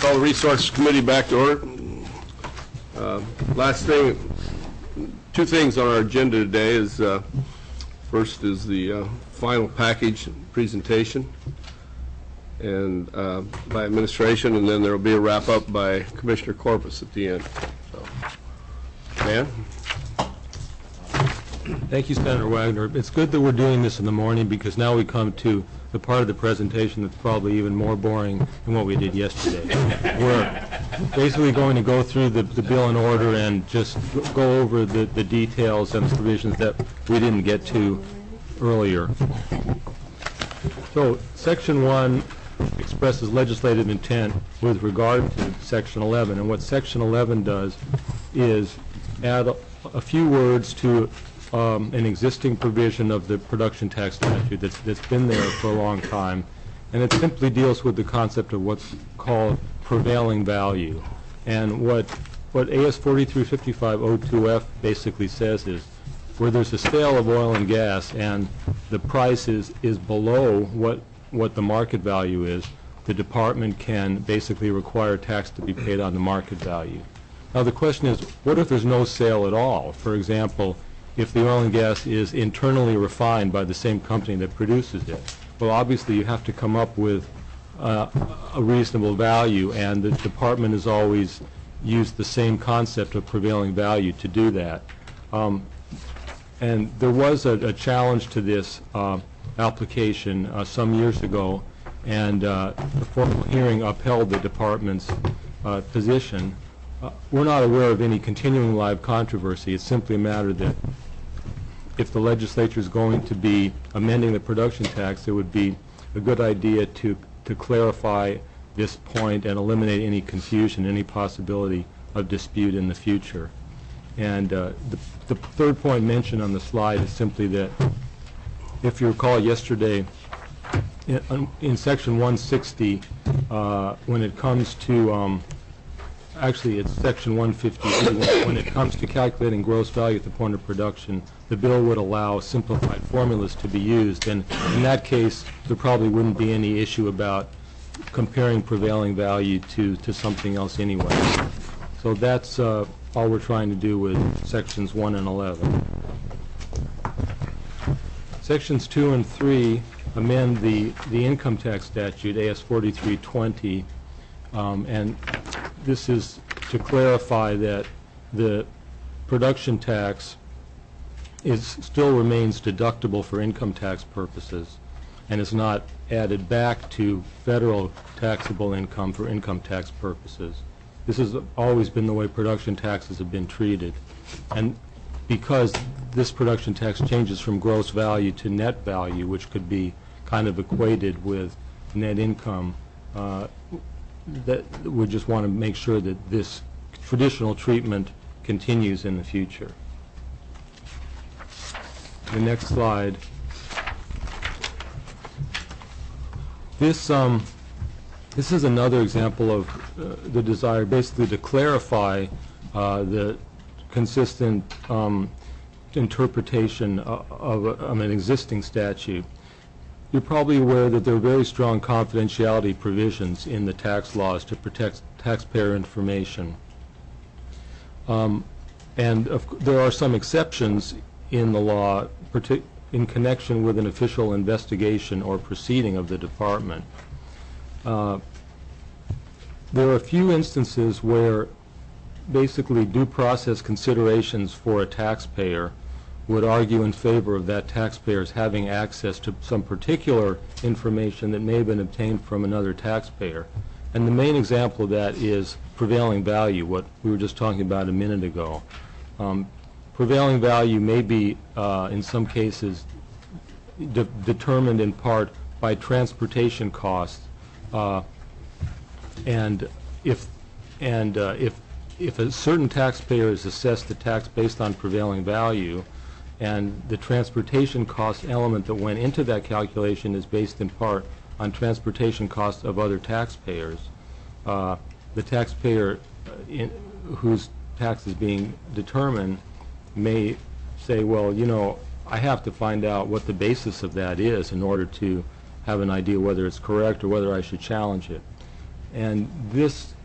Call the Resources Committee back to order. Last thing, two things on our agenda today is first is the final package presentation and by administration, and then there will be a wrap up by Commissioner Corpus at the end. So, Dan? Thank you, Senator Wagner. It's good that we're doing this in the morning because now we come to the part of the presentation that's probably even more boring than what we did yesterday. We're basically going to go through the bill in order and just go over the details and provisions that we didn't get to earlier. So Section 1 expresses legislative intent with regard to Section 11, and what Section 11 does is add a few words to an existing provision of the production tax statute that's been there for a long time, and it simply deals with the concept of what's called prevailing value. And what AS 435502F basically says is where there's a sale of oil and gas and the price is below what the market value is, the department can basically require tax to be paid on the market value. Now the question is, what if there's no sale at all? For example, if the oil and gas is internally refined by the same company that produces it. Well, obviously you have to come up with a reasonable value, and the department has always used the same concept of prevailing value to do that. And there was a challenge to this application some years ago, and the formal hearing upheld the department's position. We're not aware of any continuing live controversy. It's simply a matter that if the legislature is going to be amending the production tax, it would be a good idea to clarify this point and eliminate any confusion, any possibility of dispute in the future. And the third point mentioned on the slide is simply that, if you recall yesterday, in Section 160, when it comes to actually, it's Section 150. When it comes to calculating gross value at the point of production, the bill would allow simplified formulas to be used. And in that case, there probably wouldn't be any issue about comparing prevailing value to something else anyway. So that's all we're trying to do with Sections 1 and 11. Sections 2 and 3 amend the income tax statute, AS 4320, and this is to clarify that the production tax still remains deductible for income tax purposes and is not added back to federal taxable income for income tax purposes. This has always been the way production taxes have been treated. And because this production tax changes from gross value to net value, which could be kind of equated with net income, that we just want to make sure that this traditional treatment continues in the future. The next slide. This is another example of the desire basically to clarify the consistent interpretation of an existing statute. You're probably aware that there are very strong confidentiality provisions in the tax laws to protect taxpayer information. And there are some exceptions in the law in connection with an official investigation or proceeding of the department. There are a few instances where basically due process considerations for a taxpayer would argue in favor of that taxpayer's having access to some particular information that may have been obtained from another taxpayer. And the main example of that is prevailing value, what we were just talking about a minute ago. Prevailing value may be, in some cases, determined in part by transportation costs, and if a certain taxpayer is assessed the tax based on prevailing value, and the transportation cost element that went into that calculation is based in part on transportation costs of other taxpayers, the taxpayer whose tax is being determined may say, well, you know, I have to find out what the basis of that is in order to have an idea whether it's correct or whether I should challenge it. And this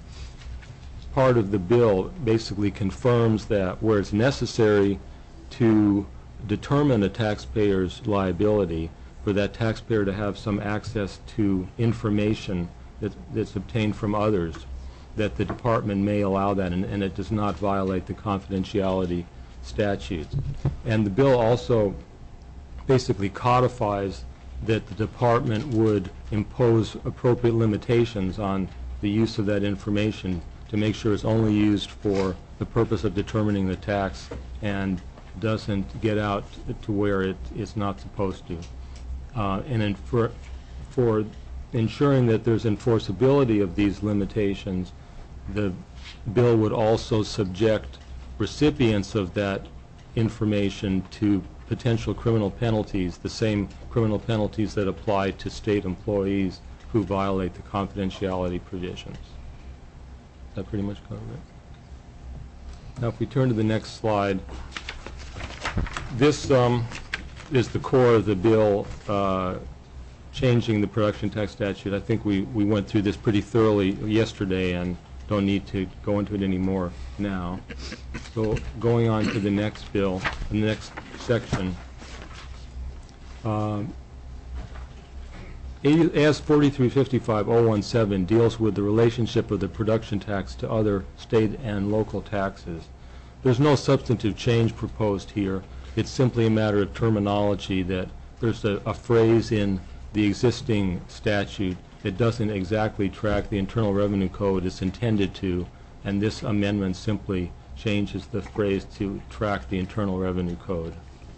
part of the bill basically confirms that where it's necessary to determine a taxpayer's liability, for that taxpayer to have some access to information that's obtained from others, that the department may allow that, and it does not violate the confidentiality statutes. And the bill also basically codifies that the department would impose appropriate limitations on the use of that information to make sure it's only used for the purpose of determining the tax and doesn't get out to where it's not supposed to. And for ensuring that there's enforceability of these limitations, the bill would also subject recipients of that information to potential criminal penalties, the same criminal penalties that apply to state employees who violate the confidentiality provisions. That pretty much covers it. Now, if we turn to the next slide, this is the core of the bill, changing the production tax statute. I think we went through this pretty thoroughly yesterday and don't need to go into it anymore now. So going on to the next bill, the next section. As 4355-017 deals with the relationship of the production tax to other state and local taxes. There's no substantive change proposed here. It's simply a matter of terminology, that there's a phrase in the existing statute that doesn't exactly track the Internal Revenue Code it's intended to, and this amendment simply changes the phrase to track the Internal Revenue Code.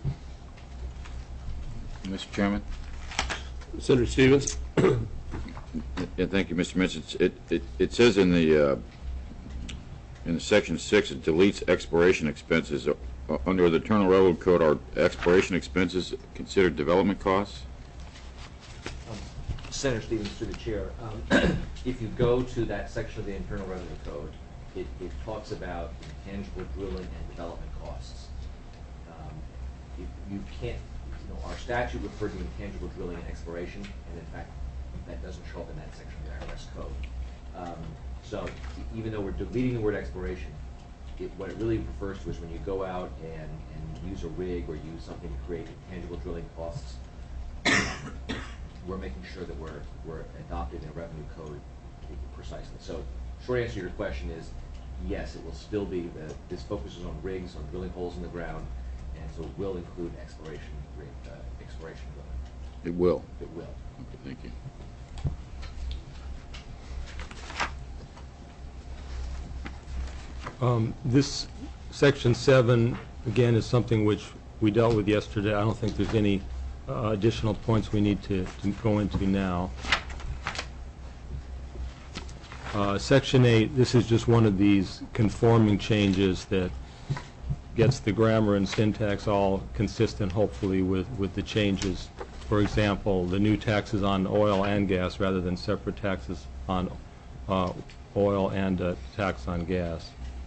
Mr. Chairman? Senator Stevens? Yeah, thank you, Mr. Mitchell. It says in the Section 6, it deletes expiration expenses. Under the Internal Revenue Code, are expiration expenses considered development costs? Senator Stevens, through the chair, if you go to that section of the Internal Revenue Code, it talks about intangible drilling and development costs. You can't, our statute referred to intangible drilling and exploration, and in fact, that doesn't show up in that section of the IRS code. So even though we're deleting the word exploration, what it really refers to is when you go out and use a rig or use something to create intangible drilling costs, we're making sure that we're adopting the revenue code precisely. So short answer to your question is yes, it will still be, this focuses on rigs, on drilling holes in the ground, and so it will include exploration drilling. It will? It will. Okay, thank you. This Section 7, again, is something which we dealt with yesterday. I don't think there's any additional points we need to go into now. Section 8, this is just one of these conforming changes that gets the grammar and syntax all consistent, hopefully, with the changes. For example, the new taxes on oil and gas rather than separate taxes on oil and tax on gas.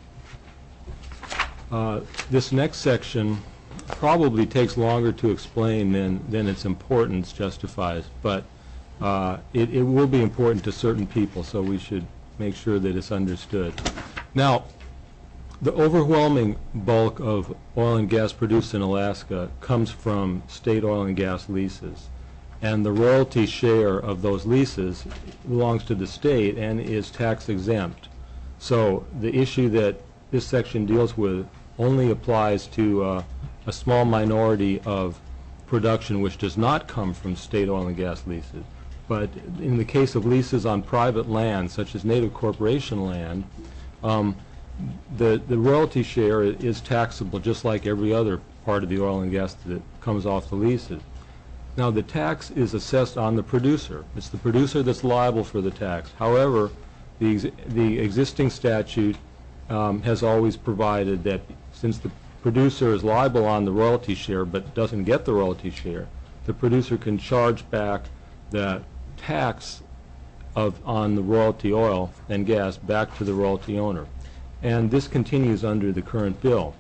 This next section probably takes longer to explain than its importance justifies, but it will be important to certain people, so we should make sure that it's understood. Now, the overwhelming bulk of oil and gas produced in Alaska comes from state oil and gas leases, and the royalty share of those leases belongs to the state and is tax exempt. So the issue that this section deals with only applies to a small minority of production which does not come from state oil and gas leases. But in the case of leases on private land, such as native corporation land, the royalty share is taxable just like every other part of the oil and gas that comes off the leases. Now, the tax is assessed on the producer. It's the producer that's liable for the tax. However, the existing statute has always provided that since the producer is liable on the royalty share but doesn't get the royalty share, the producer can charge back the tax on the royalty oil and gas back to the royalty owner. And this continues under the current bill.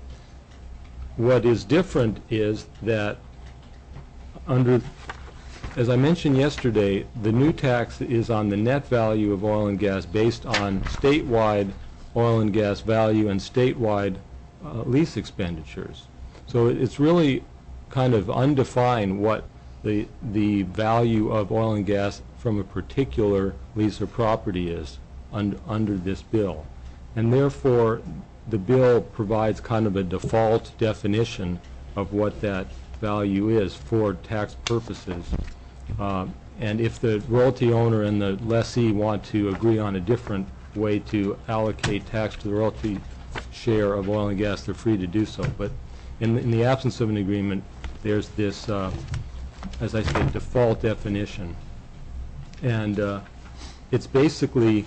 What is different is that under as I mentioned yesterday, the new tax is on the net value of oil and gas based on statewide oil and gas value and statewide lease expenditures. So it's really kind of undefined what the value of oil and gas from a particular lease or property is under this bill. And therefore, the bill provides kind of a default definition of what that value is for tax purposes. And if the royalty owner and the lessee want to agree on a different way to allocate tax to the royalty share of oil and gas, they're free to do so. But in the absence of an agreement, there's this, as I say, default definition. And it's basically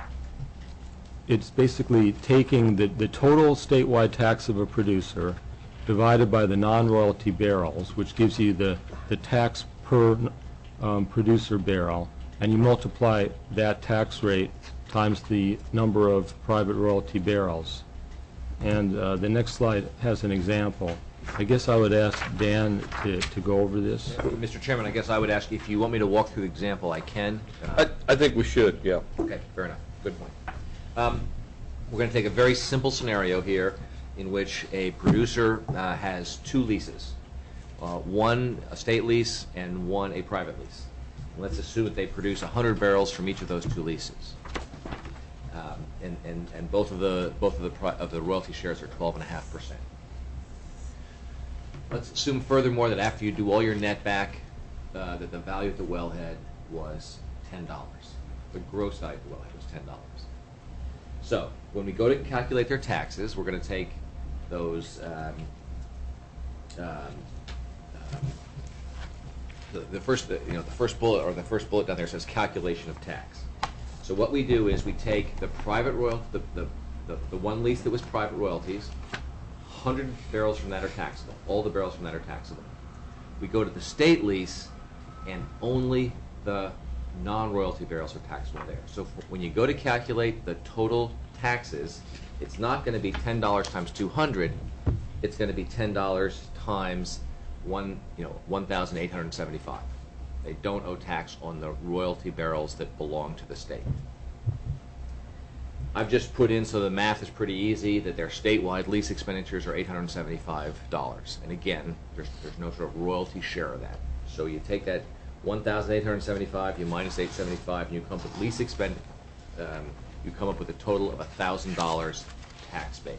taking the total statewide tax of a producer divided by the non-royalty barrels, which gives you the tax per producer barrel, and you multiply that tax rate times the number of private royalty barrels. And the next slide has an example. I guess I would ask Dan to go over this. Mr. Chairman, I guess I would ask if you want me to walk through the example, I can. I think we should, yeah. Okay, fair enough. Good point. We're going to take a very simple scenario here in which a producer has two leases, one a state lease and one a private lease. Let's assume that they produce 100 barrels from each of those two leases, and both of the royalty shares are 12.5%. Let's assume furthermore that after you do all your net back, that the value at the wellhead was $10. The gross value at the wellhead was $10. So when we go to calculate their taxes, we're going to take those the first bullet, or the first bullet down there says calculation of tax. So what we do is we take the private the one lease that was private royalties, 100 barrels from that are taxable. All the barrels from that are taxable. We go to the state lease, and only the non-royalty barrels are taxable there. So when you go to calculate the total taxes, it's not going to be $10 times 200. It's going to be $10 times 1,875. They don't owe tax on the royalty barrels that belong to the state. I've just put in, so the math is pretty easy, that their statewide lease expenditures are $875. And again, there's no sort of royalty share of that. So you take that 1,875, you minus 875, and you come up with lease you come up with a total of $1,000 tax base.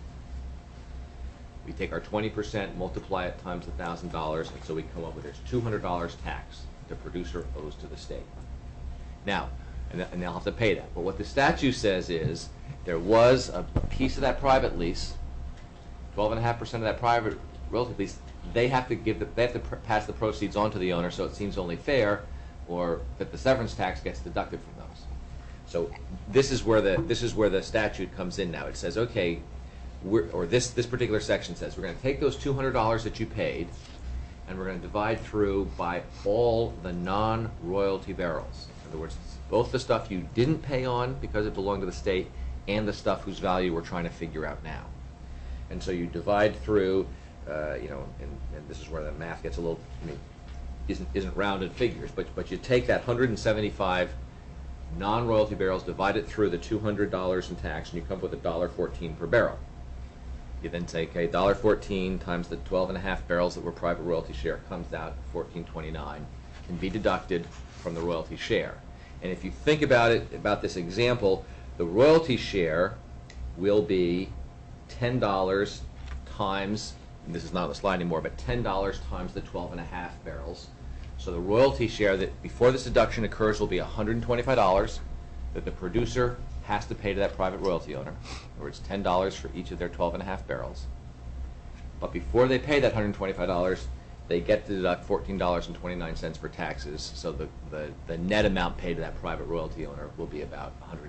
We take our 20%, multiply it times $1,000, and so we come up with there's $200 tax the producer owes to the state. Now, and they'll have to pay that. But what the statute says is there was a piece of that private lease, 12.5% of that private royalty lease. They have to pass the proceeds on to the owner, so it seems only fair, or that the severance tax gets deducted from those. So this is where the statute comes in now. It says, okay, this particular section says we're going to take those $200 that you paid, and we're going to divide through by all the non-royalty barrels. In other words, both the stuff you didn't pay on because it belonged to the state and the stuff whose value we're trying to figure out now. And so you divide through, and this is where the math gets a little, isn't rounded figures, but you take that 175 non-royalty barrels, divide it through the $200 in tax, and you come up with $1.14 per barrel. You then say, okay, $1.14 times the 12.5 barrels that were private royalty share comes out $14.29, can be deducted from the royalty share. And if you think about it, about this example, the royalty share will be $10 times, and this is not on the slide anymore, but $10 times the 12.5 barrels. So the royalty share that before this deduction occurs will be $125 that the producer has to pay to that private royalty owner. In other words, $10 for each of their 12.5 barrels. But before they pay that $125, they get to deduct $14.29 for taxes. So the net amount paid to that private royalty owner will be about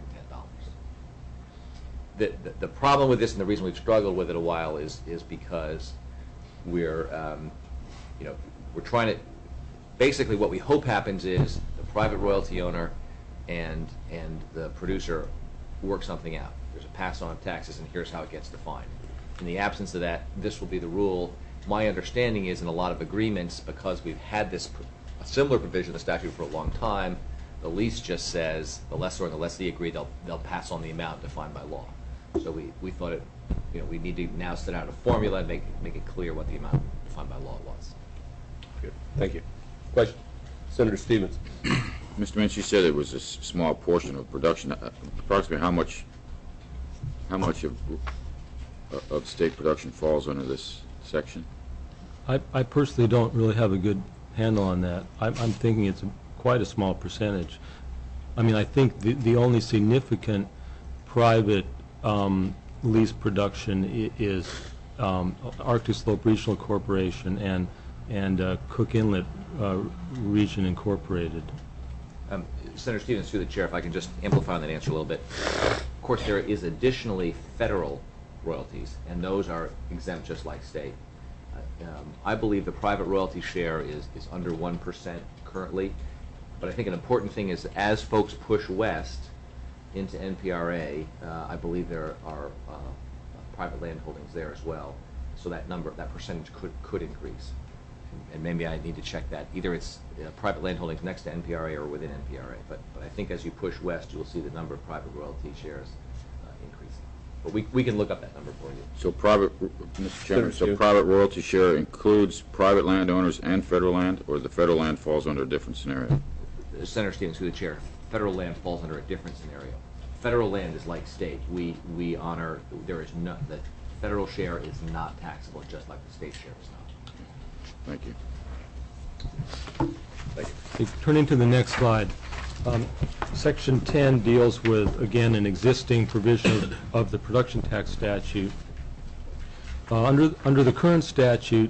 $110. The problem with this, and the reason we've struggled with it a while, is because we're trying to. Basically, what we hope happens is the private royalty owner and the producer work something out. There's a pass-on of taxes, and here's how it gets defined. In the absence of that, this will be the rule. My understanding is in a lot of agreements, because we've had this similar provision in the statute for a long time. The lease just says the lessor and the lessee agree they'll pass on the amount defined by law. So we thought we need to now set out a formula and make it clear what the amount defined by law was. Good. Thank you. Question? Senator Stevens. Mr. Minch, you said it was a small portion of production. Approximately how much of state production falls under this section? I personally don't really have a good handle on that. I'm thinking it's quite a small percentage. I mean, I think the only significant private lease production is Arctic Slope Regional Corporation and Cook Inlet Region Incorporated. Senator Stevens, through the chair, if I can just amplify on that answer a little bit. Of course, there is additionally federal royalties, and those are exempt just like state. I believe the private royalty share is under 1% currently, but I think an important thing is as folks push west into NPRA, I believe there are private land holdings there as well, so that percentage could increase. And maybe I need to check that. Either it's private land holdings next to NPRA or within NPRA, but I think as you push west, you will see the number of private royalty shares increasing. But we can look up that number for you. So Mr. Chairman, private royalty share includes private landowners and federal land, or the federal land falls under a different scenario? Senator Stevens, through the chair, federal land falls under a different scenario. Federal land is like state. We honor, the federal share is not taxable, just like the state share is not. Thank you. Thank you. Turning to the next slide, Section 10 deals with, again, an existing provision of the production tax statute. Under the current statute,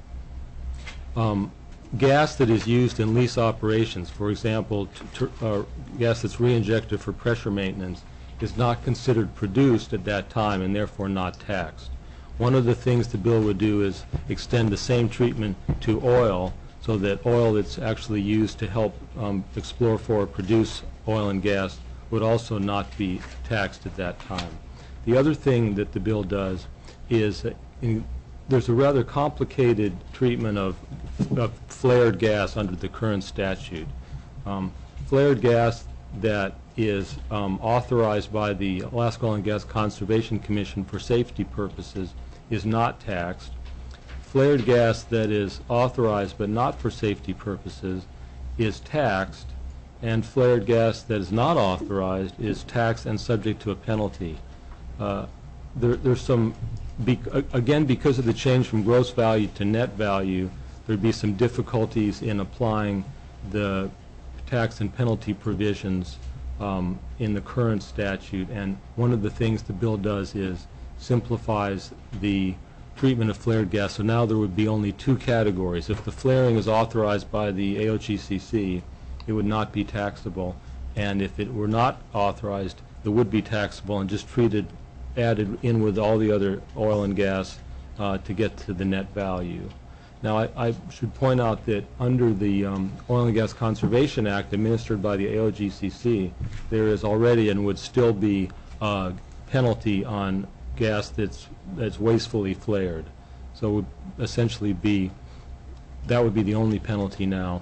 gas that is used in lease operations, for example, gas that's reinjected for pressure maintenance, is not considered produced at that time and therefore not taxed. One of the things the bill would do is extend the same treatment to oil, so that oil that's actually used to help explore for or produce oil and gas would also not be taxed at that time. The other thing that the bill does is there's a rather complicated treatment of flared gas under the current statute. Flared gas that is authorized by the Alaska Oil and Gas Conservation Commission for safety purposes is not taxed. Flared gas that is authorized but not for safety purposes is taxed, and flared gas that is not authorized is taxed and subject to a penalty. There's some, again, because of the change from gross value to net value, there'd be some difficulties in applying the tax and penalty provisions in the current statute, and one of the things the bill does is simplifies the treatment of flared gas. So now there would be only two categories. If the flaring is authorized by the AOGCC, it would not be taxable, and if it were not authorized, it would be taxable and just added in with all the other oil and gas to get to the net value. Now, I should point out that under the Oil and Gas Conservation Act administered by the AOGCC, there is already and would still be a penalty on gas that's wastefully flared. So it would essentially that would be the only penalty now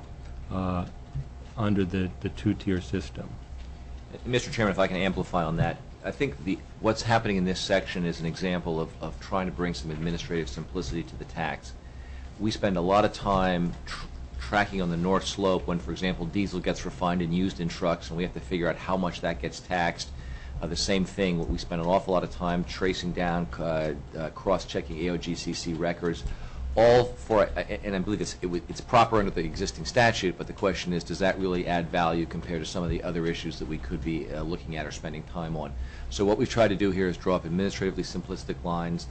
under the two-tier system. Mr. Chairman, if I can amplify on that, I think what's happening in this section is an example of trying to bring some administrative simplicity to the tax. We spend a lot of time tracking on the North Slope when, for example, diesel gets refined and used in trucks, and we have to figure out how much that gets taxed. The same thing, we spend an awful lot of time tracing down, cross-checking AOGCC records, all for, and I believe it's proper under the existing statute, but the question is, does that really add value compared to some of the other issues that we could be looking at or spending time on? So what we've tried to do here is draw up administratively simplistic lines.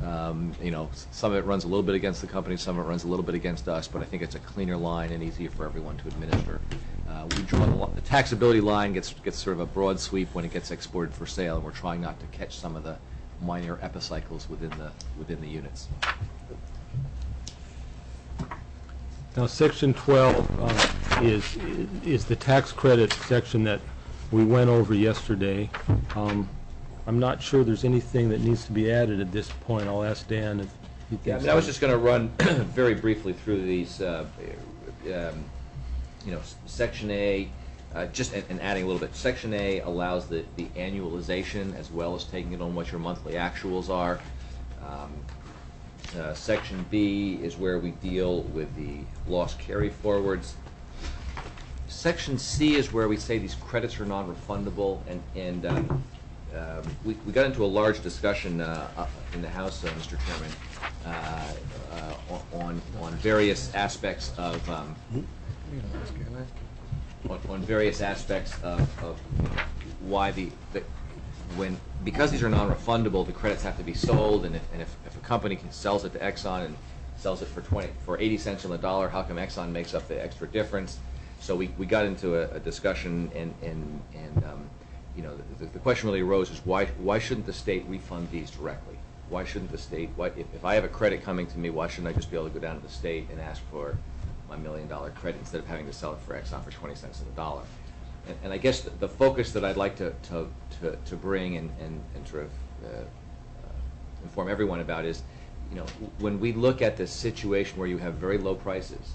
Some of it runs a little bit against the company, some of it runs a little bit against us, but I think it's a cleaner line and easier for everyone to administer. We draw the taxability line gets sort of a broad sweep when it gets exported for sale, and we're trying not to catch some of the minor epicycles within the units. Now, Section 12 is the tax credit section that we went over yesterday. I'm not sure there's anything that needs to be added at this point. I'll ask Dan if he thinks. I was just going to run very briefly through these Section A, and adding a little bit, Section A allows the annualization as well as taking it on what your monthly actuals are. Section B is where we deal with the loss carry forwards. Section C is where we say these credits are non-refundable, and we got into a large discussion in the House, Mr. Chairman, on various aspects of why because these are non-refundable, the credits have to be sold, and if a company sells it to Exxon and sells it for 80 cents on the dollar, how come Exxon makes up the extra difference? So we got into a discussion, and the question really arose is why shouldn't the state refund these directly? Why shouldn't the state? If I have a credit coming to me, why shouldn't I just be able to go down to the state and ask for my $1 million credit instead of having to sell it for Exxon for 20 cents on the dollar? And I guess the focus that I'd like to bring and sort of inform everyone about is, when we look at this situation where you have very low prices,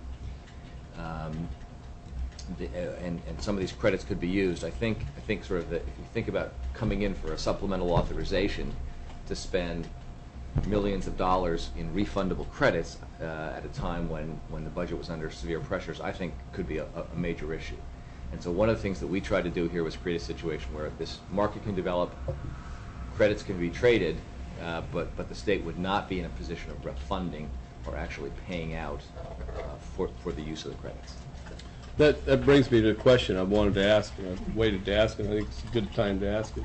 and some of these credits could be used, I think sort of that if you think about coming in for a supplemental authorization to spend millions of dollars in refundable credits at a time when the budget was under severe pressures, I think could be a major issue. And so one of the things that we tried to do here was create a situation where this market can develop, credits can be traded, but the state would not be in a position of refunding or actually paying out for the use of the credits. That brings me to a question I wanted to ask, and I've waited to ask, and I think it's a good time to ask it.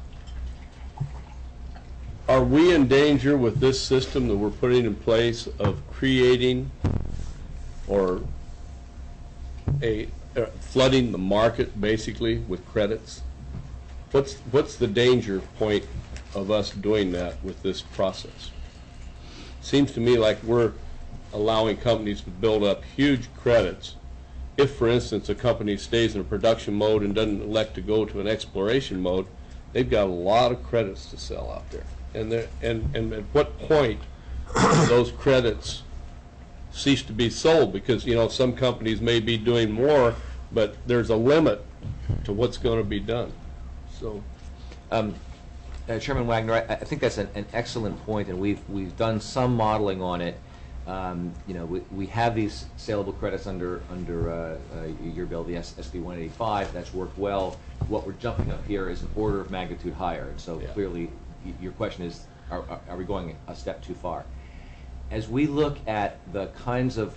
Are we in danger with this system that we're putting in place of creating or flooding the market basically with credits? What's the danger point of us doing that with this process? Seems to me like we're allowing companies to build up huge credits. If, for instance, a company stays in a production mode and doesn't elect to go to an exploration mode, they've got a lot of credits to sell out there. And at what point do those credits cease to be sold? Because some companies may be doing more, but there's a limit to what's going to be done. So, Chairman Wagner, I think that's an excellent point, and we've done some modeling on it. We have these saleable credits under your bill, the SB 185. That's worked well. What we're jumping up here is an order of magnitude higher. And so clearly, your question is, are we going a step too far? As we look at the kinds of,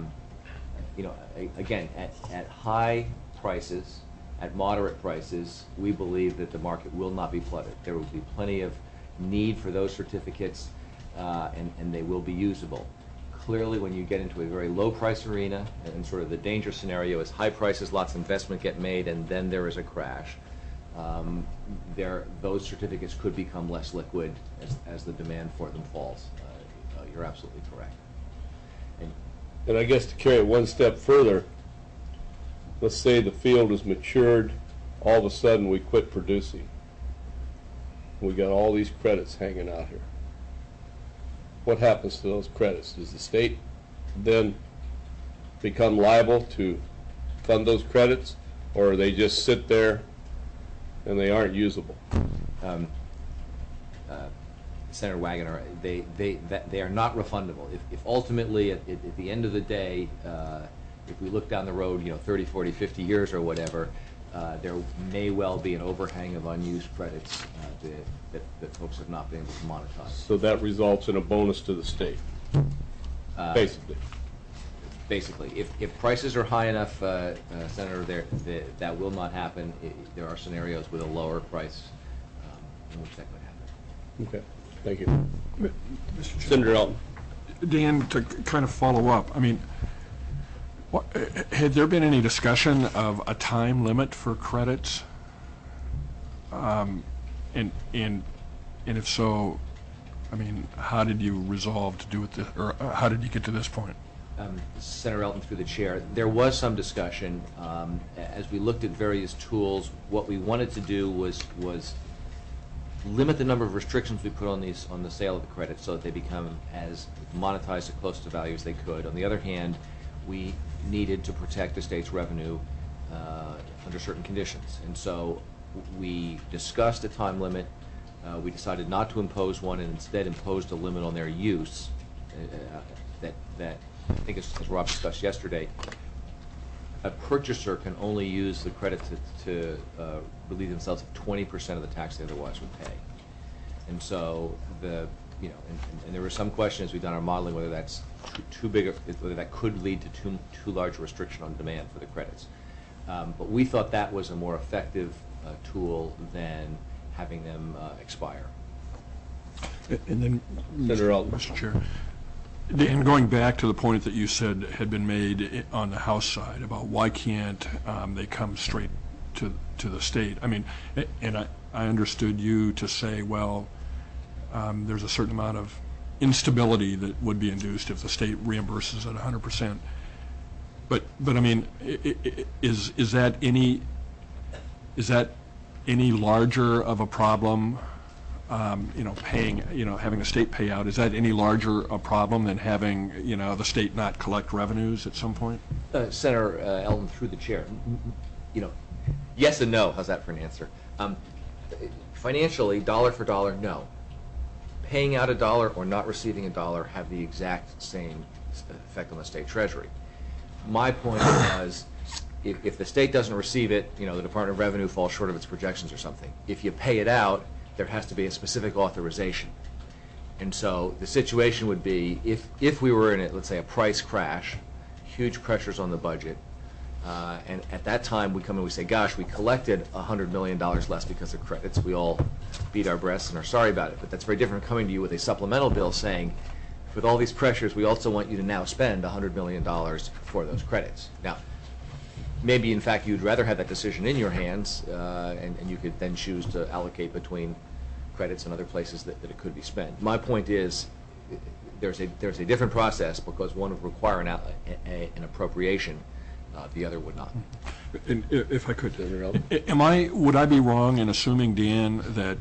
again, at high prices, at moderate prices, we believe that the market will not be flooded. There will be plenty of need for those certificates, and they will be usable. Clearly, when you get into a very low price arena, and sort of the danger scenario is high prices, lots of investment get made, and then there is a crash, those certificates could become less liquid as the demand for them falls. You're absolutely correct. and I guess to carry it one step further, let's say the field is matured, all of a sudden we quit producing. We got all these credits hanging out here. What happens to those credits? Does the state then become liable to fund those credits, or they just sit there and they aren't usable? Senator Wagner, they are not refundable. If ultimately, at the end of the day, if we look down the road, 30, 40, 50 years or whatever, there may well be an overhang of unused credits that folks have not been able to monetize. So that results in a bonus to the state, basically. Basically, if prices are high enough, Senator, that will not happen. There are scenarios with a lower price in which that could happen. Okay, thank you. Senator Elton. Dan, to kind of follow up, I mean, had there been any discussion of a time limit for credits? And if so, I mean, how did you resolve to do it, or how did you get to this point? Senator Elton, through the chair, there was some discussion. As we looked at various tools, what we wanted to do was limit the number of restrictions we put on the sale of the credits so that they become as monetized as close to value as they could. On the other hand, we needed to protect the state's revenue under certain conditions. And so we discussed a time limit. We decided not to impose one and instead imposed a limit on their use that I think, as Rob discussed yesterday, a purchaser can only use the credit to relieve themselves of 20% of the tax they otherwise would pay. And so and there was some question as we've done our modeling whether that's too big, whether that could lead to too large a restriction on demand for the credits. But we thought that was a more effective tool than having them expire. And then, Senator Elton. Mr. Chair, Dan, going back to the point that you said had been made on the House side about why can't they come straight to the state? I mean, and I understood you to say, well, there's a certain amount of instability that would be induced if the state reimburses at 100%. But I mean, is that any larger of a problem? Paying, having the state pay out, is that any larger a problem than having, the state not collect revenues at some point? Senator Elton, through the chair, yes and no. How's that for an answer? Financially, dollar for dollar, no. Paying out $1 or not receiving $1 have the exact same effect on the state treasury. My point was, if the state doesn't receive it, the Department of Revenue falls short of its projections or something. If you pay it out, there has to be a specific authorization. And so the situation would be, if we were in, let's say, a price crash, huge pressures on the budget, and at that time we come and we say, gosh, we collected $100 million less because of credits. We all beat our breasts and are sorry about it. But that's very different coming to you with a supplemental bill saying, with all these pressures, we also want you to now spend $100 million for those credits. Now, maybe, in fact, you'd rather have that decision in your hands, and you could then choose to allocate between credits and other places that it could be spent. My point is, there's a different process because one would require an appropriation, the other would not. And if I could, would I be wrong in assuming, Dan,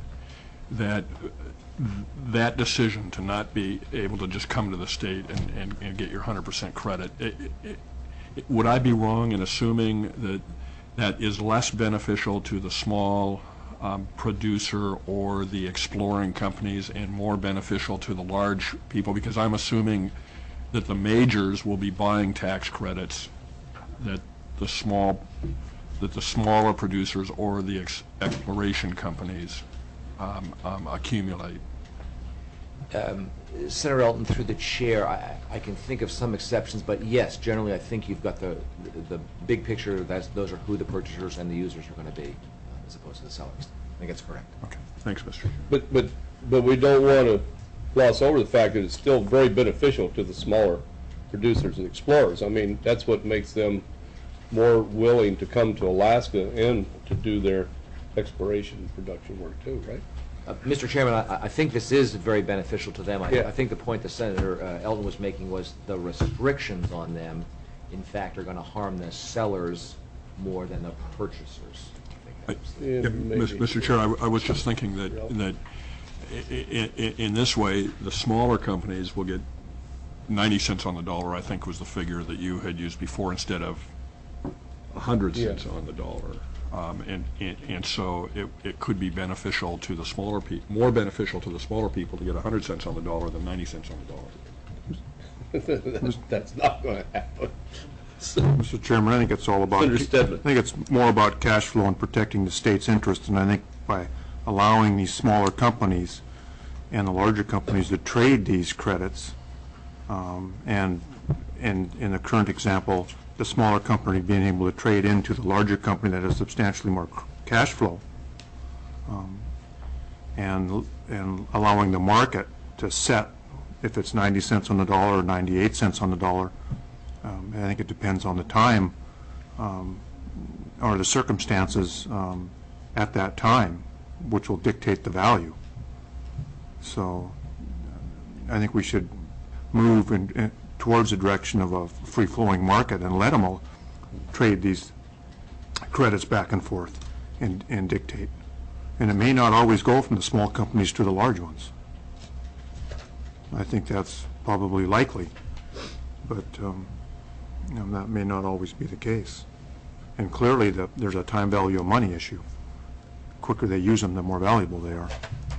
that decision to not be able to just come to the state and get your 100% credit, would I be wrong in assuming that is less beneficial to the small producer or the exploring companies and more beneficial to the large people? Because I'm assuming that the majors will be buying tax credits that the smaller producers or the exploration companies accumulate. Senator Elton, through the chair, I can think of some exceptions, but yes, generally I think you've got the big picture. Those are who the purchasers and the users are going to be, as opposed to the sellers. I think that's correct. Okay, thanks, Mr. Chair. But we don't want to gloss over the fact that it's still very beneficial to the smaller producers and explorers. I mean, that's what makes them more willing to come to Alaska and to do their exploration and production work too, right? Mr. Chairman, I think this is very beneficial to them. Yeah. I think the point that Senator Elton was making was the restrictions on them, in fact, are going to harm the sellers more than the purchasers. Mr. Chair, I was just thinking that in this way, the smaller companies will get 90 cents on the dollar, I think was the figure that you had used before, instead of 100 cents on the dollar. And so it could be beneficial to the smaller people, more beneficial to the smaller people to get 100 cents on the dollar than 90 cents on the dollar. That's not going to happen. Mr. Chairman, I think it's all about, Senator Stedman. I think it's more about cash flow and protecting the state's interest, and I think by allowing these smaller companies and the larger companies to trade these credits, and in the current example, the smaller company being able to trade into the larger company that has substantially more cash flow, and allowing the market to set if it's 90 cents on the dollar or 98 cents on the dollar. I think it depends on the time or the circumstances at that time, which will dictate the value. So I think we should move towards the direction of a free-flowing market and let them all trade these credits back and forth and dictate. And it may not always go from the small companies to the large ones. I think that's probably likely. But that may not always be the case. And clearly, there's a time value of money issue. The quicker they use them, the more valuable they are.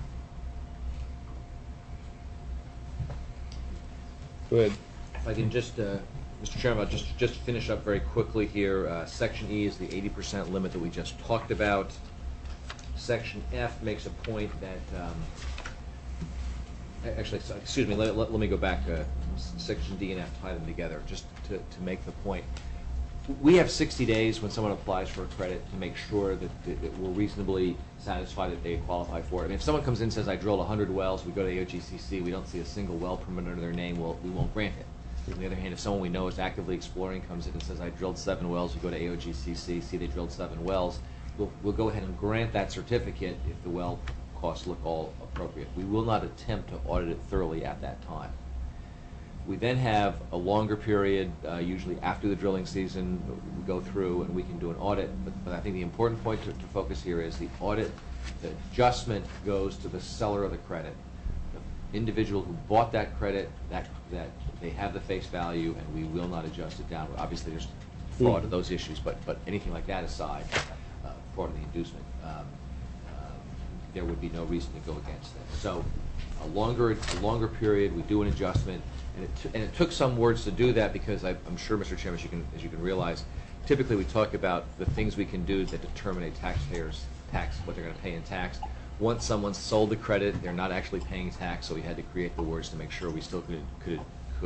Go ahead. If I can just, Mr. Chairman, I'll just finish up very quickly here. Section E is the 80% limit that we just talked about. Section F makes a point that, actually, excuse me, let me go back. Section D and F, tie them together, just to make the point. We have 60 days when someone applies for a credit to make sure that we're reasonably satisfied that they qualify for it. I mean, if someone comes in and says, I drilled 100 wells, we go to AOGCC, we don't see a single well permit under their name, we won't grant it. On the other hand, if someone we know is actively exploring comes in and says, I drilled 7 wells, we go to AOGCC, see they drilled 7 wells, we'll go ahead and grant that certificate if the well costs look all appropriate. We will not attempt to audit it thoroughly at that time. We then have a longer period, usually after the drilling season, we go through and we can do an audit. But I think the important point to focus here is the audit, the adjustment goes to the seller of the credit. The individual who bought that credit, that they have the face value, and we will not adjust it down. Obviously, there's fraud of those issues, but anything like that aside, fraud of the inducement, there would be no reason to go against that. So a longer period, we do an adjustment. And it took some words to do that because I'm sure, Mr. Chairman, as you can realize, typically we talk about the things we can do that determine a taxpayer's tax, what they're going to pay in tax. Once someone's sold the credit, they're not actually paying tax, so we had to create the words to make sure we still could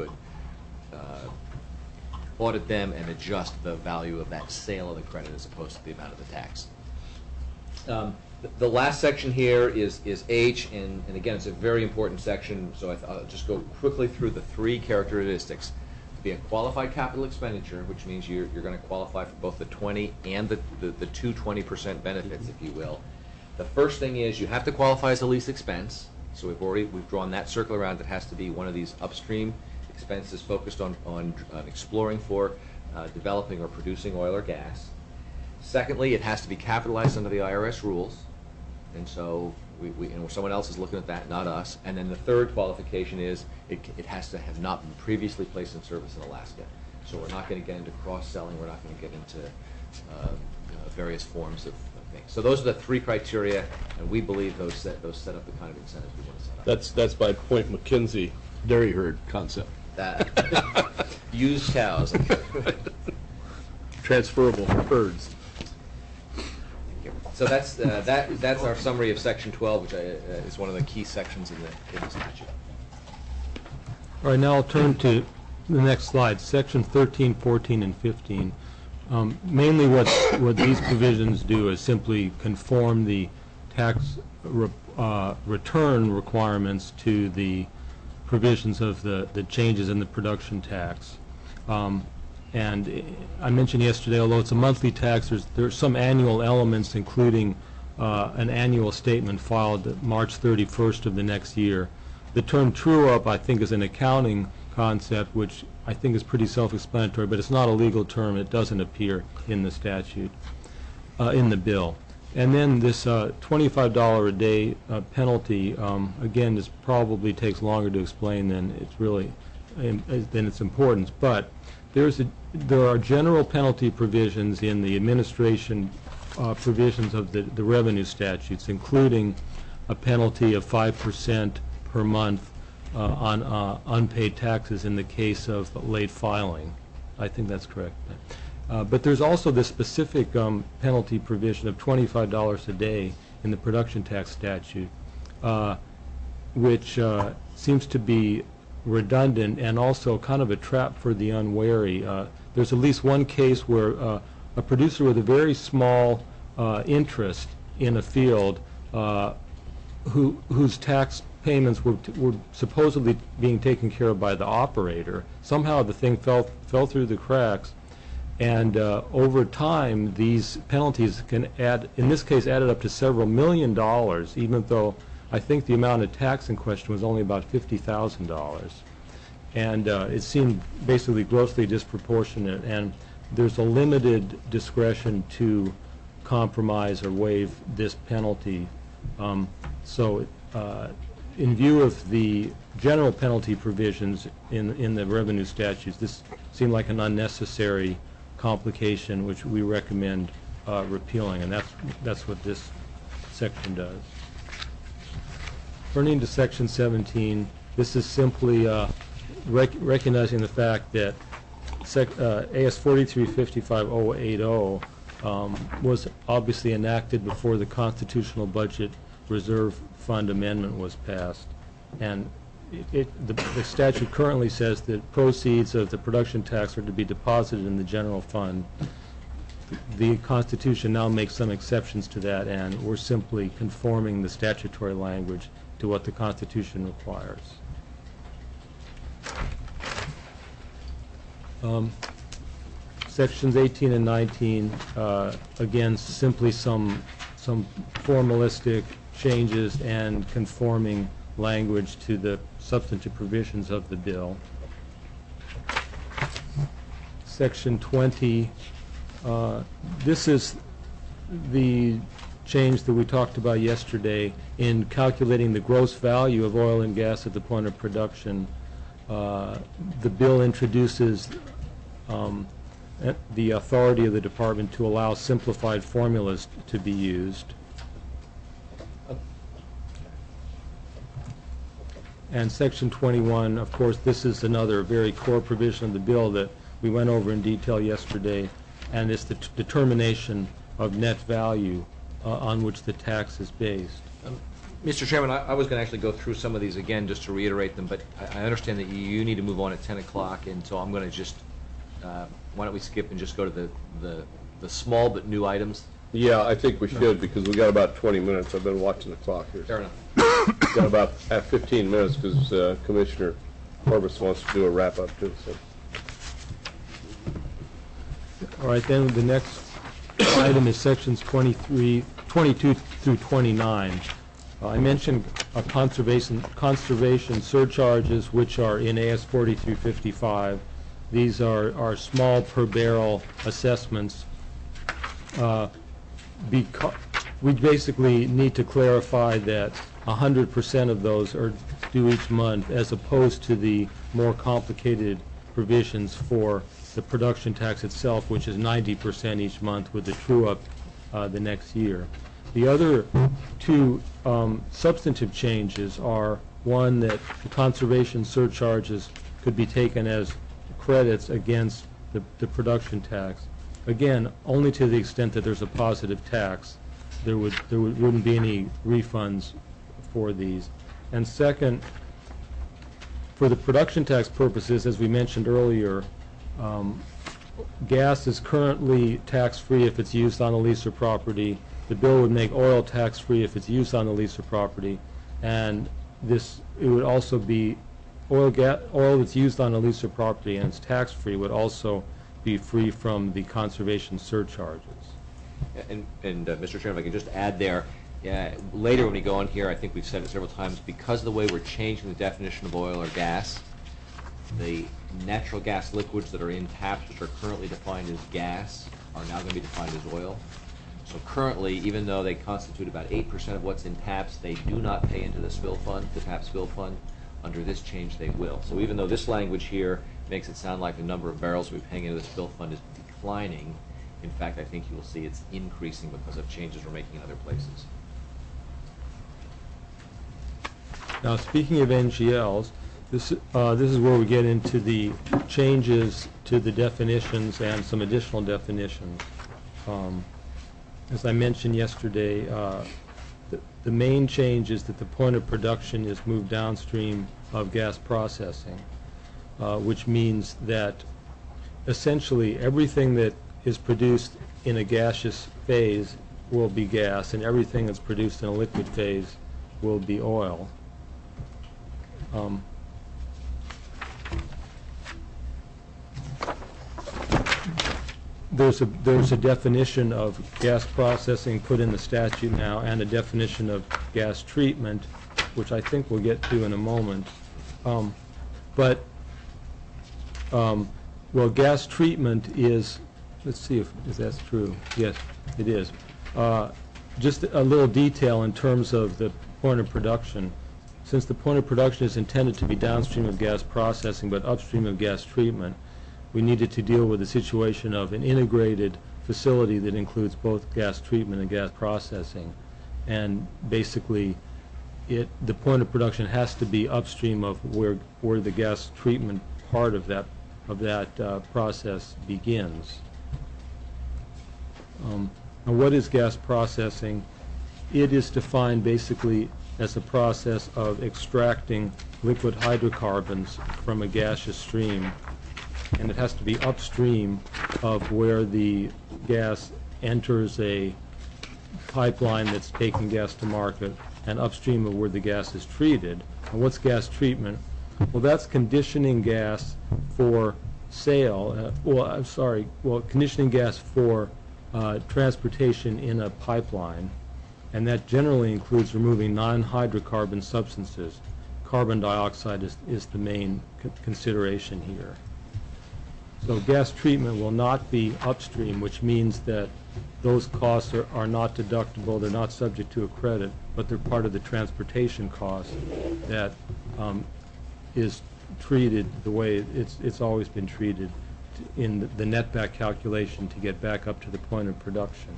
audit them and adjust the value of that sale of the credit as opposed to the amount of the tax. The last section here is H, and again, it's a very important section, so I'll just go quickly through the 3 characteristics. To be a qualified capital expenditure, which means you're going to qualify for both the 20 and the two 20% benefits, if you will. The first thing is you have to qualify as a lease expense, so we've drawn that circle around. It has to be one of these upstream expenses focused on exploring for, developing or producing oil or gas. Secondly, it has to be capitalized under the IRS rules. And so someone else is looking at that, not us. And then the third qualification is it has to have not been previously placed in service in Alaska. So we're not going to get into cross-selling. We're not going to get into various forms of things. So those are the 3 criteria, and we believe those set up the kind of incentives we want to set up. That's by Point McKenzie dairy herd concept. That used cows. Transferable herds. So that's our summary of Section 12, which is one of the key sections in the statute. All right, now I'll turn to the next slide, Section 13, 14, and 15. Mainly what these provisions do is simply conform the tax return requirements to the provisions of the changes in the production tax. And I mentioned yesterday, although it's a monthly tax, there's some annual elements, including an annual statement filed March 31st of the next year. The term true-up, I think, is an accounting concept, which I think is pretty self-explanatory, but it's not a legal term. It doesn't appear in the statute, in the bill. And then this $25 a day penalty, again, this probably takes longer to explain than its importance, but there are general penalty provisions in the administration provisions of the revenue statutes, including a penalty of 5% per month on unpaid taxes in the case of late filing. I think that's correct. But there's also this specific penalty provision of $25 a day in the production tax statute, which seems to be redundant and also kind of a trap for the unwary. There's at least one case where a producer with a very small interest in a field whose tax payments were supposedly being taken care of by the operator. Somehow the thing fell through the cracks, and over time these penalties can add, in this case, added up to several $1 million, even though I think the amount of tax in question was only about $50,000. And it seemed basically grossly disproportionate, and there's a limited discretion to compromise or waive this penalty. So in view of the general penalty provisions in the revenue statutes, this seemed like an unnecessary complication, which we recommend repealing, and that's what this section does. Turning to Section 17, this is simply recognizing the fact that AS 4355-080 was obviously enacted before the Constitutional Budget Reserve Fund Amendment was passed, and the statute currently says that proceeds of the production tax are to be deposited in the general fund. The Constitution now makes some exceptions to that, and we're simply conforming the statutory language to what the Constitution requires. Sections 18 and 19, again, simply some formalistic changes and conforming language to the substantive provisions of the bill. Section 20, this is the change that we talked about yesterday in calculating the gross value of oil and gas at the point of production. The bill introduces the authority of the department to allow simplified formulas to be used. And Section 21, of course, this is another very core provision of the bill that we went over in detail yesterday, and it's the determination of net value on which the tax is based. Mr. Chairman, I was going to actually go through some of these again just to reiterate them, but I understand that you need to move on at 10 o'clock, and so I'm going to just, why don't we skip and just go to the small but new items? Yeah, I think we should, because we got about 20 minutes. I've been watching the clock here. Fair enough. Got about 15 minutes, because Commissioner Corbis wants to do a wrap-up, too. So. All right, then the next item is sections 22 through 29. I mentioned conservation surcharges, which are in AS 4355. These are small per barrel assessments. We basically need to clarify that 100% of those are due each month, as opposed to the more complicated provisions for the production tax itself, which is 90% each month with the true-up the next year. The other two substantive changes are, one, that the conservation surcharges could be taken as credits against the production tax. Again, only to the extent that there's a positive tax. There wouldn't be any refunds for these. And second, for the production tax purposes, as we mentioned earlier, gas is currently tax-free if it's used on a lease or property. The bill would make oil tax-free if it's used on the lease or property, and it would also be oil that's used on a lease or property and it's tax-free would also be free from the conservation surcharges. And Mr. Chairman, if I could just add there, later when we go on here, I think we've said it several times, because of the way we're changing the definition of oil or gas, the natural gas liquids that are in taps, which are currently defined as gas, are now going to be defined as oil. So currently, even though they constitute about 8% of what's in taps, they do not pay into the spill fund, the tap spill fund. Under this change, they will. So even though this language here makes it sound like the number of barrels we're paying into the spill fund is declining, in fact, I think you will see it's increasing because of changes we're making in other places. Now, speaking of NGLs, this is where we get into the changes to the definitions and some additional definitions. As I mentioned yesterday, the main change is that the point of production is moved downstream of gas processing, which means that essentially everything that is produced in a gaseous phase will be gas, and everything that's produced in a liquid phase will be oil. There's a definition of gas processing put in the statute now, and a definition of gas treatment, which I think we'll get to in a moment. Well, gas treatment is, let's see if that's true. Yes, it is. Just a little detail in terms of the point of production. since the point of production is intended to be downstream of gas processing but upstream of gas treatment, we needed to deal with the situation of an integrated facility that includes both gas treatment and gas processing. And basically, the point of production has to be upstream of where the gas treatment part of that process begins. Now, what is gas processing? It is defined basically as a process of extracting liquid hydrocarbons from a gaseous stream, and it has to be upstream of where the gas enters a pipeline that's taking gas to market, and upstream of where the gas is treated. And what's gas treatment? Well, that's conditioning gas for sale, conditioning gas for transportation in a pipeline, and that generally includes removing non-hydrocarbon substances. Carbon dioxide is the main consideration here. So gas treatment will not be upstream, which means that those costs are not deductible, they're not subject to a credit, but they're part of the transportation cost that is treated the way it's always been treated in the netback calculation to get back up to the point of production.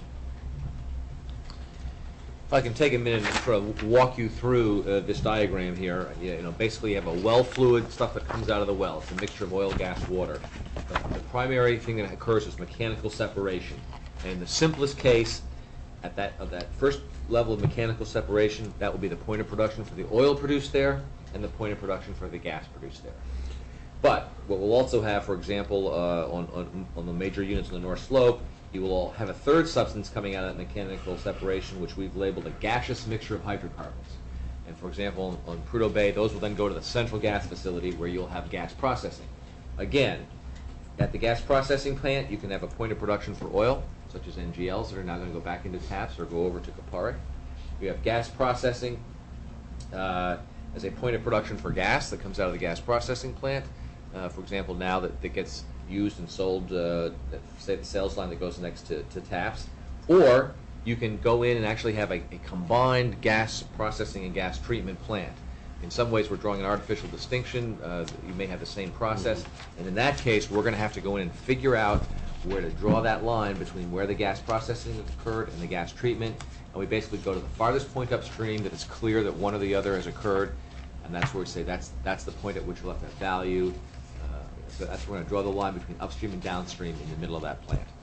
If I can take a minute and sort of walk you through this diagram here. Basically you have a well fluid, stuff that comes out of the well. It's a mixture of oil, gas, water. The primary thing that occurs is mechanical separation. And in the simplest case, of that first level of mechanical separation, that will be the point of production for the oil produced there and the point of production for the gas produced there. But what we'll also have, for example, on the major units on the North Slope, you will have a third substance coming out of that mechanical separation, which we've labeled a gaseous mixture of hydrocarbons. And for example, on Prudhoe Bay, those will then go to the central gas facility where you'll have gas processing. Again, at the gas processing plant, you can have a point of production for oil, such as NGLs that are now going to go back into TAPS or go over to Kuparuk. You have gas processing as a point of production for gas that comes out of the gas processing plant. For example, now that gets used and sold, say the sales line that goes next to TAPS. Or you can go in and actually have a combined gas processing and gas treatment plant. In some ways, we're drawing an artificial distinction. You may have the same process. And in that case, we're going to have to go in and figure out where to draw that line between where the gas processing has occurred and the gas treatment. And we basically go to the farthest point upstream that it's clear that one or the other has occurred. And that's where we say that's the point at which we'll have to value. So that's where we're going to draw the line between upstream and downstream in the middle of that plant.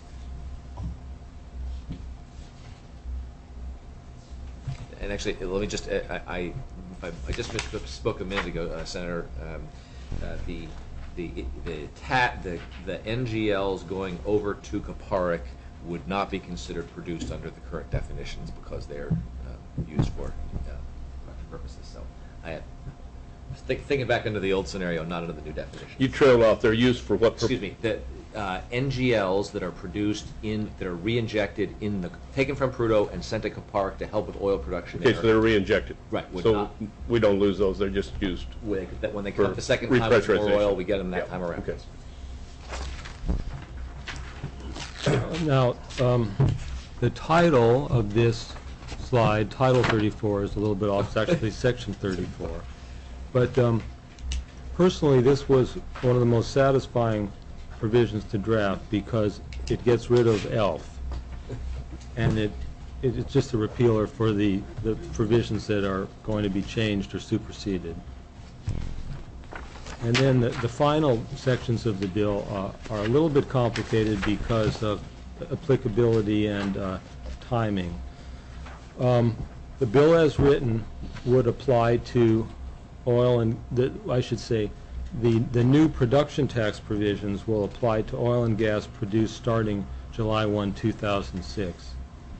And actually, let me just, I just misspoke a minute ago, Senator. The NGLs going over to Kuparuk would not be considered produced under the current definitions because they're used for production purposes. So I had thinking back into the old scenario, not under the new definition. You trailed off. They're used for what purpose? Excuse me. The NGLs that are produced that are re-injected taken from Prudhoe and sent to Kuparuk to help with oil production. Okay, so they're re-injected. Right. So we don't lose those. They're just used. When they come up the second time with more oil, we get them that time around. Okay. Now, the title of this slide, Title 34, is a little bit off. It's actually Section 34. But personally, this was one of the most satisfying provisions to draft because it gets rid of ELF. And it's just a repealer for the provisions that are going to be changed or superseded. And then the final sections of the bill are a little bit complicated because of applicability and timing. The bill as written would apply to oil and, I should say, the new production tax provisions will apply to oil and gas produced starting July 1, 2006.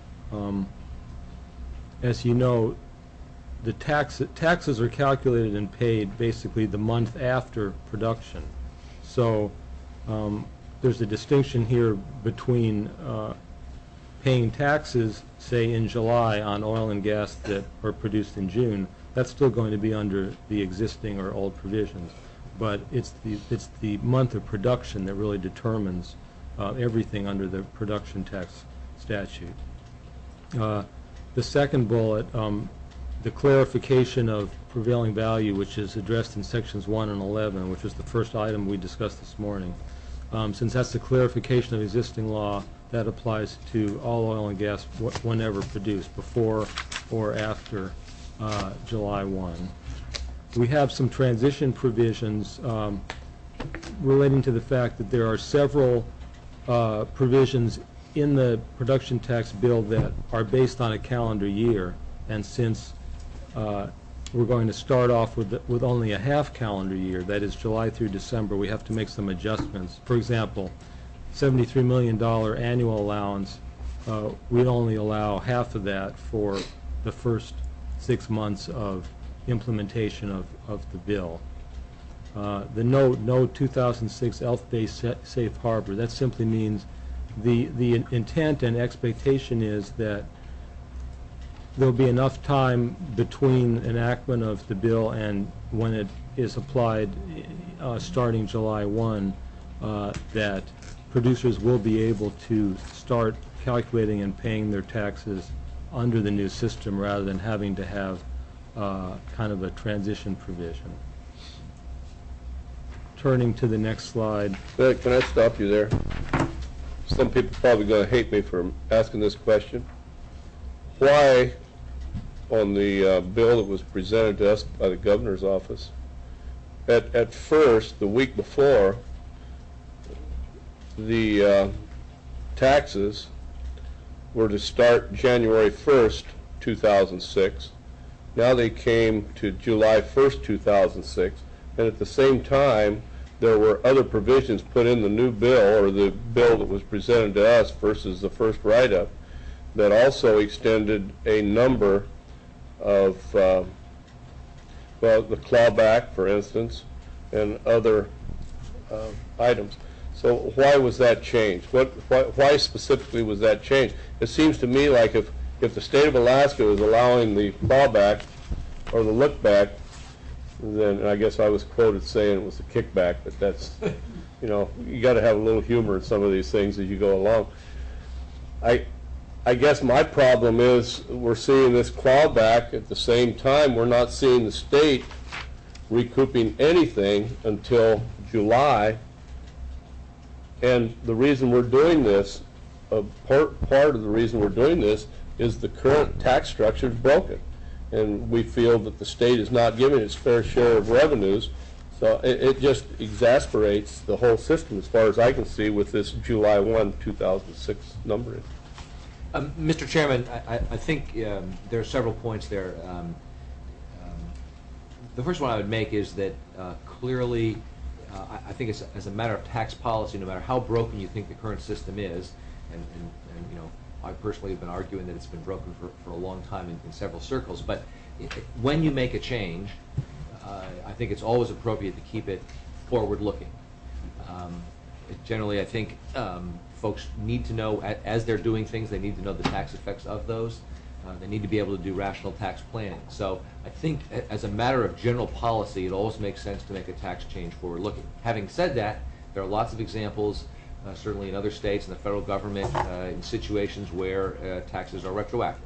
As you know, the taxes are calculated and paid basically the month after production. So there's a distinction here between paying taxes, say in July, on oil and gas that are produced in June. That's still going to be under the existing or old provisions. But it's the month of production that really determines everything under the production tax statute. The second bullet the clarification of prevailing value, which is addressed in sections 1 and 11, which was the first item we discussed this morning. Since that's the clarification of existing law, that applies to all oil and gas whenever produced, before or after July 1. We have some transition provisions relating to the fact that there are several provisions in the production tax bill that are based on a calendar year, and since we're going to start off with only a half calendar year, that is July through December, we have to make some adjustments. For example, $73 million annual allowance, we'd only allow half of that for the first 6 months of implementation of the bill. The no 2006 ELF-based safe harbor, that simply means the intent and expectation is that there'll be enough time between enactment of the bill and when it is applied starting July 1 that producers will be able to start calculating and paying their taxes under the new system rather than having to have kind of a transition provision. Turning to the next slide. Can I stop you there? Some people are probably going to hate me for asking this question. Why, on the bill that was presented to us by the governor's office, at first, the week before, the taxes were to start January 1st, 2006. Now they came to July 1st, 2006, and at the same time, there were other provisions put in the new bill, or the bill that was presented to us versus the first write-up, that also extended a number of, well, the clawback, for instance, and other items. So why was that changed? Why specifically was that changed? It seems to me like if the state of Alaska was allowing the clawback or the look-back, then I guess I was quoted saying it was a kickback, but that's, you know, you got to have a little humor in some of these things as you go along. I guess my problem is we're seeing this clawback at the same time. We're not seeing the state recouping anything until July. And the reason we're doing this, part of the reason we're doing this is the current tax structure is broken. And we feel that the state is not giving its fair share of revenues. So it just exasperates the whole system as far as I can see with this July 1, 2006 numbering. Mr. Chairman, I think there are several points there. The first one I would make is that clearly I think as a matter of tax policy, no matter how broken you think the current system is, and you know, I personally have been arguing that it's been broken for a long time in several circles, but when you make a change, I think it's always appropriate to keep it forward-looking. Generally, I think folks need to know, as they're doing things, they need to know the tax effects of those. They need to be able to do rational tax planning. So I think as a matter of general policy, it always makes sense to make a tax change forward-looking. Having said that, there are lots of examples, certainly in other states and the federal government, in situations where taxes are retroactive.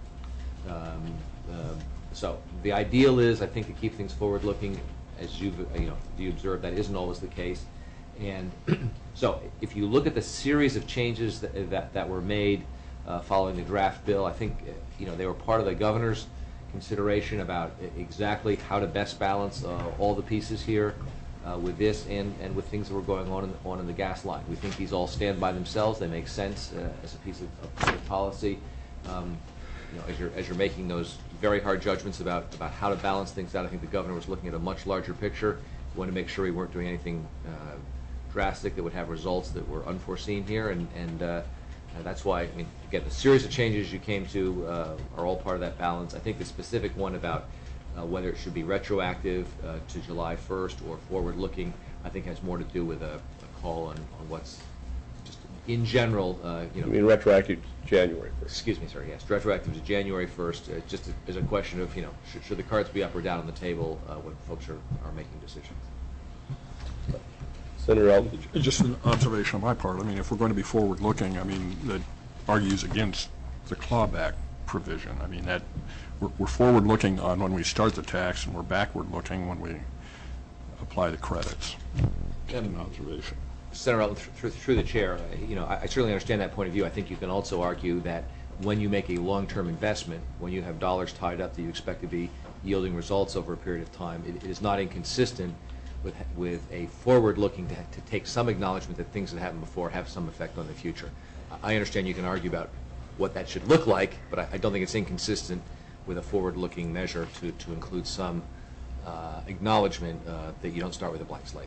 So the ideal is, I think, to keep things forward-looking. As you observed, that isn't always the case. And so if you look at the series of changes that were made following the draft bill, I think they were part of the governor's consideration about exactly how to best balance all the pieces here with this and with things that were going on in the gas line. We think these all stand by themselves. They make sense as a piece of public policy. As you're making those very hard judgments about how to balance things out, I think the governor was looking at a much larger picture. He wanted to make sure we weren't doing anything drastic that would have results that were unforeseen here, and that's why, I mean, again, the series of changes you came to are all part of that balance. I think the specific one about whether it should be retroactive to July 1st or forward-looking, I think has more to do with a call on what's just in general. You mean retroactive to January 1st? Excuse me, sir. Yes, retroactive to January 1st. Just as a question of should the cards be up or down on the table when folks are making decisions. Senator Elton? Just an observation on my part. I mean, if we're going to be forward-looking, I mean, that argues against the clawback provision. I mean, that, we're forward-looking on when we start the tax, and we're backward-looking when we apply the credits. An observation. Senator Rutland, through the chair, I certainly understand that point of view. I think you can also argue that when you make a long-term investment, when you have dollars tied up that you expect to be yielding results over a period of time, it is not inconsistent with a forward-looking to take some acknowledgement that things that happened before have some effect on the future. I understand you can argue about what that should look like, but I don't think it's inconsistent with a forward-looking measure to include some acknowledgement that you don't start with a blank slate.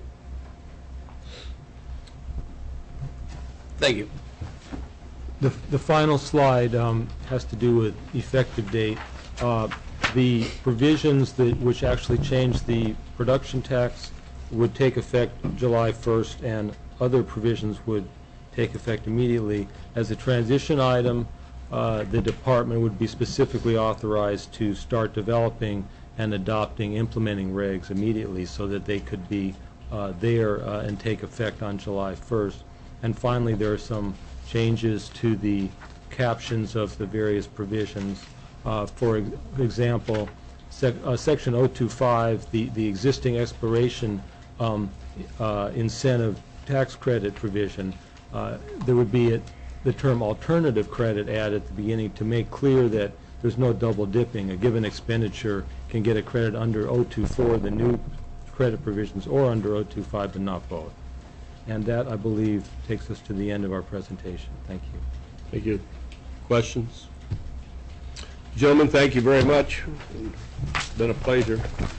Thank you. The final slide has to do with effective date. The provisions which actually change the production tax would take effect July 1st, and other provisions would take effect immediately. As a transition item, the department would be specifically authorized to start developing and adopting implementing regs immediately so that they could be there and take effect on July 1st. And finally, there are some changes to the captions of the various provisions. For example, Section 025, the existing exploration incentive tax credit provision, there would be the term alternative credit added at the beginning to make clear that there's no double dipping. A given expenditure can get a credit under 024, the new credit provisions, or under 025, but not both. And that, I believe, takes us to the end of our presentation. Thank you. Thank you. Questions? Gentlemen, thank you very much. It's been a pleasure.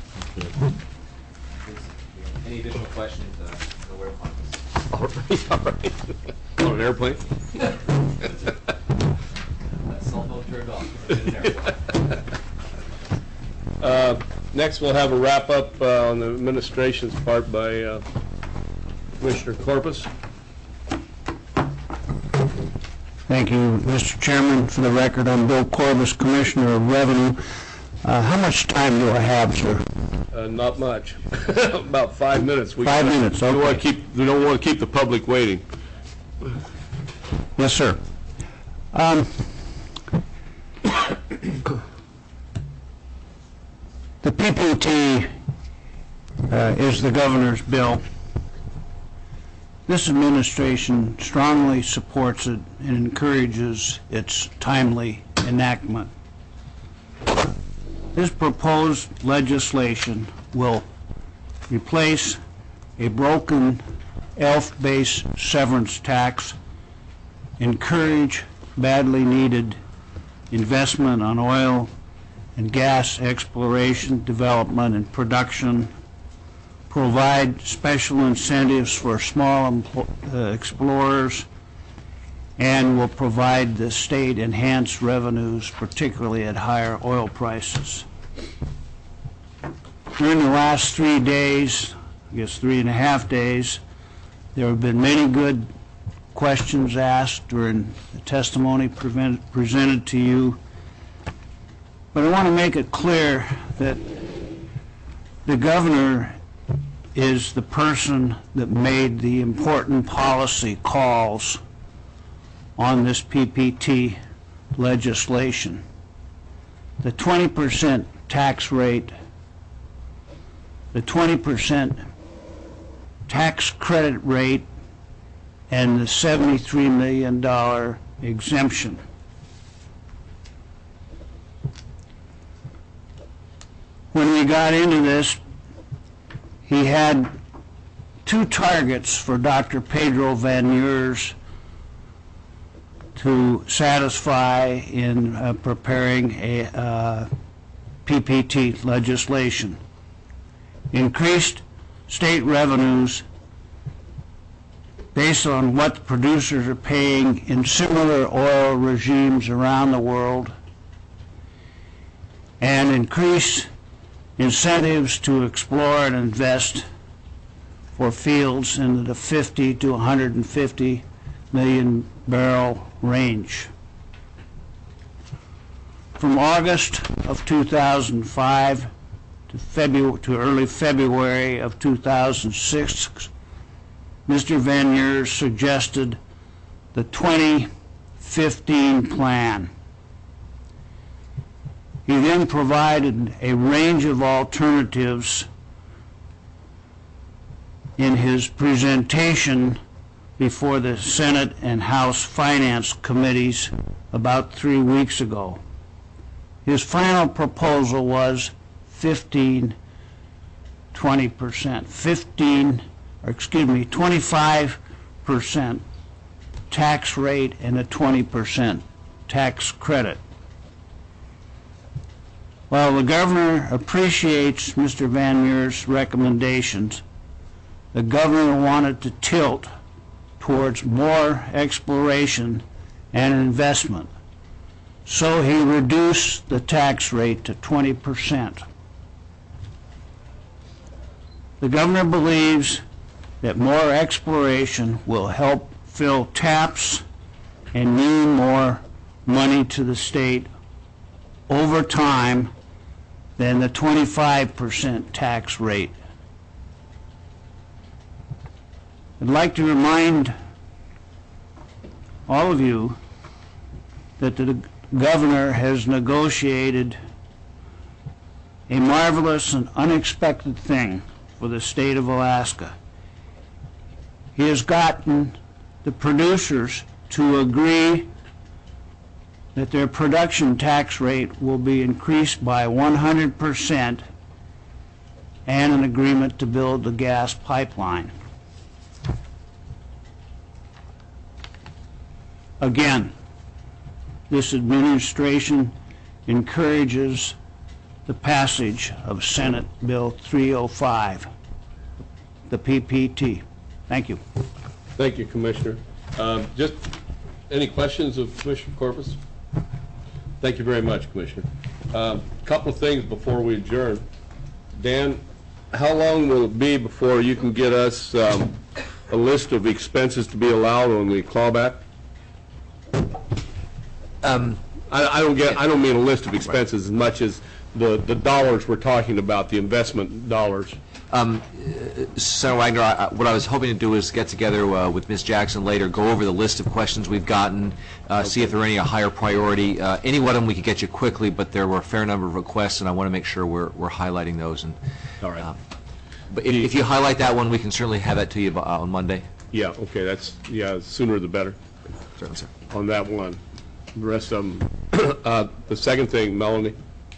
Any additional questions? Know where to find us. All right. On an airplane? That cell phone turned off. In an airplane. Next, we'll have a wrap-up on the administration's part by Commissioner Corpus. Thank you, Mr. Chairman. For the record, I'm Bill Corbus, Commissioner of Revenue. How much time do I have, sir? Not much. About 5 minutes. 5 minutes, okay. We don't want to keep the public waiting. Yes, sir. The PPT is the governor's bill. This administration strongly supports it and encourages its timely enactment. This proposed legislation will replace a broken ELF-based severance tax, encourage badly needed investment on oil and gas exploration, development, and production, provide special incentives for small explorers, and will provide the state enhanced revenues, particularly at higher oil prices. During the last 3 days, I guess 3.5 days, there have been many good questions asked during the testimony presented to you. But I want to make it clear that the governor is the person that made the important policy calls on this PPT legislation. The 20% tax rate, the 20% tax credit rate, and the $73 million exemption. When we got into this, he had 2 targets for Dr. Pedro VanEurs to satisfy in preparing a PPT legislation. Increased state revenues based on what producers are paying in similar oil regimes around the world, and increase incentives to explore and invest for fields in the 50 to 150 million barrel range. From August of 2005 to early February of 2006, Mr. VanEurs suggested the 2015 plan. He then provided a range of alternatives in his presentation before the Senate and House Finance Committees about 3 weeks ago. His final proposal was 25% tax rate and a 20% tax credit. While the governor appreciates Mr. Van Meer's recommendations, the governor wanted to tilt towards more exploration and investment, so he reduced the tax rate to 20%. The governor believes that more exploration will help fill taps and mean more money to the state over time than the 25% tax rate. I'd like to remind all of you that the governor has negotiated a marvelous and unexpected thing for the state of Alaska. He has gotten the producers to agree that their production tax rate will be increased by 100% and an agreement to build the gas pipeline. Again, this administration encourages the passage of Senate Bill 305, the PPT. Thank you. Thank you, Commissioner. Just any questions of Commissioner Corpus? Thank you very much, Commissioner. Couple of things before we adjourn. Dan, how long will it be before you can get us a list of expenses to be allowed on the clawback? I don't mean a list of expenses as much as the dollars we're talking about, the investment dollars. Senator Wagner, what I was hoping to do is get together with Ms. Jackson later, go over the list of questions we've gotten, see if there are any a higher priority. Any one of them we could get you quickly, but there were a fair number of requests, and I want to make sure we're highlighting those. And all right. But if you highlight that one, we can certainly have that to you on Monday. Yeah. Okay. That's sooner the better. Certainly, sir. On that one, the rest of them. The second thing, Melanie.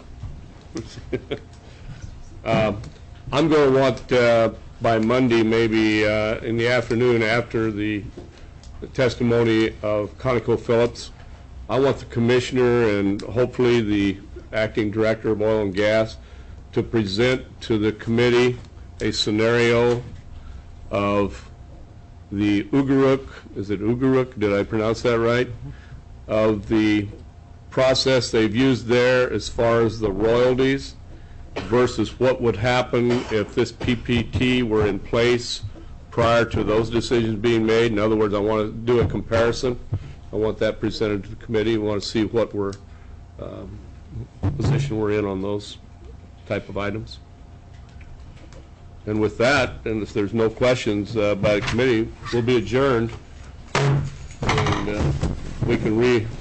I'm going to want by Monday, maybe in the afternoon after the testimony of ConocoPhillips, I want the commissioner and hopefully the acting director of oil and gas to present to the committee a scenario of the Ugaruk, is it Ugaruk, did I pronounce that right, of the process they've used there as far as the royalties versus what would happen if this PPT were in place prior to those decisions being made. In other words, I want to do a comparison. I want that presented to the committee. I want to see what position we're in on those type of items. And with that, and if there's no questions by the committee, we'll be adjourned, and we can